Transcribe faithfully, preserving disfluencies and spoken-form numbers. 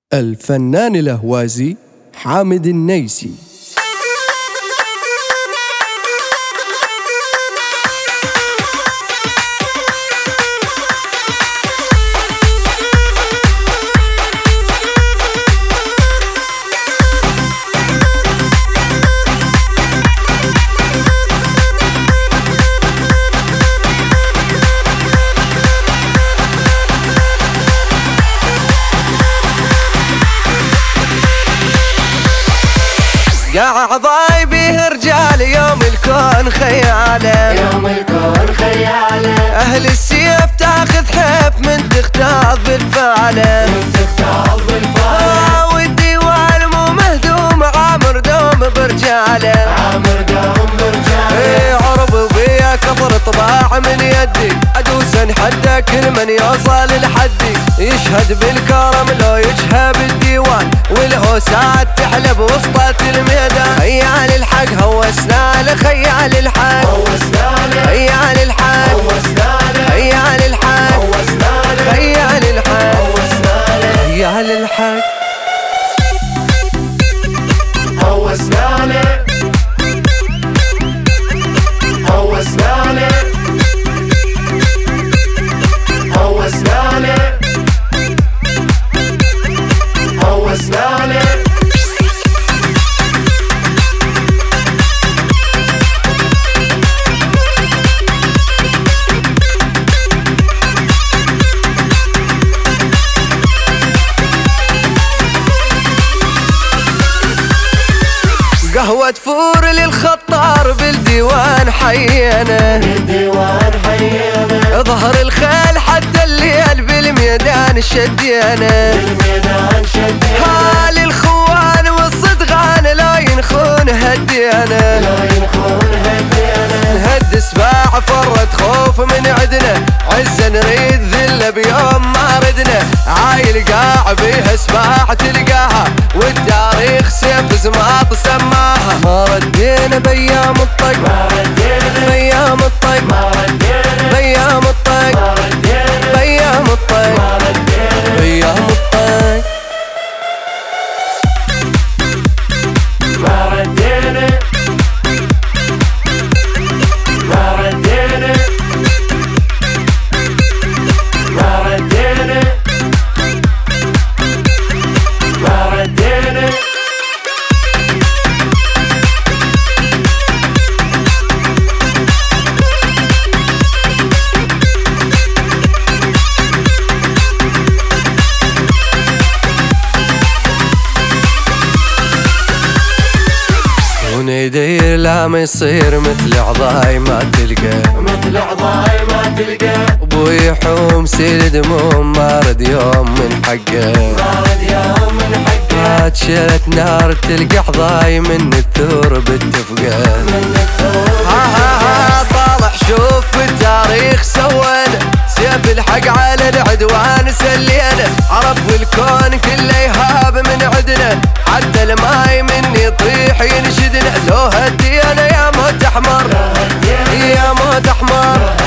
الفنان الأهوازي حامد النيسي. قاع ضايبيه رجال يوم الكون خياله، يوم الكون خياله. أهل السيف تاخذ حيف من تختاض بالفعله، من تختاض بالفعله. آه والديوان مو مهدوم عامر دوم برجاله، عامر دوم برجاله. ايه عرب وبيا كثر طباع من يدي، ادوس انحدى كل من يوصل لحدي، يشهد بالكرم لو يجهى بالديوان، والهوسات تحلب وسطة الميدان. خيال الحق هوسنا له، خيال الحق هوسنا له، خيال الحق هوسنا له، خيال الحق هوسنا له، خيال الحق هوسنا له، خيال الحق هوسنا له، هوسنا له، هوسنا له، هوسنا له. قهوة فور للخطار بالديوان حينا، بالديوان حينا. ظهر الخيل حتى الليل بالميدان شدينا، بالميدان شدينا. هال الخوان والصدغان لا ينخون هدينا، لا ينخون هدينا. نهد سباع فرد خوف من عدنا، عزة نريد ذلة بيوم ما ردنا، عايل قاع بيها سباع تلقاها، والتاريخ سيف زماط سماها. ما ردينا بيام الطق، ما ردينا بيام الطق، ما ردينا بيام الطق، ما ردينا بيام الطق، ما ردينا بيام الطق. ما ردينا ما ردينا ما ردينا ما ردينا. وندير لا ما يصير مثل عضاي ما تلقى، مثل عضاي ما تلقى. ابوي حوم سيل دموم ما رد يوم من حقه، ما رد يوم من حقه. شلت نار تلقى عضاي من الثور بالتفقه. من الثور ها ها ها طالع شوف التاريخ سوينا، سيف الحق على العدوان سلينا، عرب والكون كله يهاب من عدنا، حتى الماي مني يطيح ينشدنا. لو هدينا يا موت احمر، يا موت احمر،